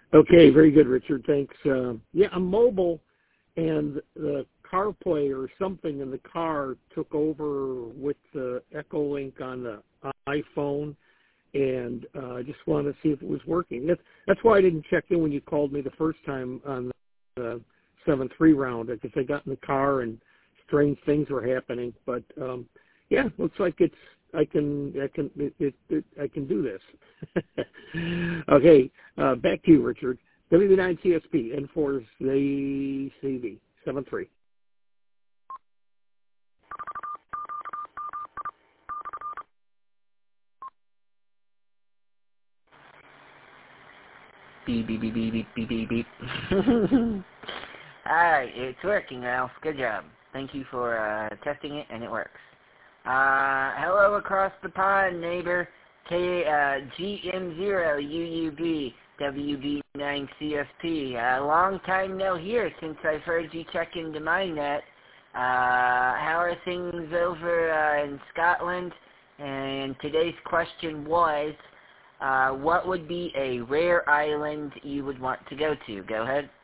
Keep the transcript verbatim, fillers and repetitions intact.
Okay, very good, Richard. Thanks. Uh, yeah, I'm mobile, and the CarPlay or something in the car took over with the Echolink on the iPhone, and uh, I just wanted to see if it was working. That's, that's why I didn't check in when you called me the first time on the seven three round, because I got in the car and strange things were happening. But um, yeah, looks like it's I can I can it, it, it, I can do this. Okay, uh, back to you, Richard. W B nine C S P N four Z C V seven three. Beep, beep, beep, beep, beep, beep, beep. Alright, it's working, Ralph. Good job. Thank you for uh, testing it, and it works. Uh, hello across the pond, neighbor. K, uh, G M zero U U B W B nine C S P. Uh, long time no hear since I've heard you check into my net. Uh, how are things over uh, in Scotland? And today's question was, uh, what would be a rare island you would want to go to? Go ahead.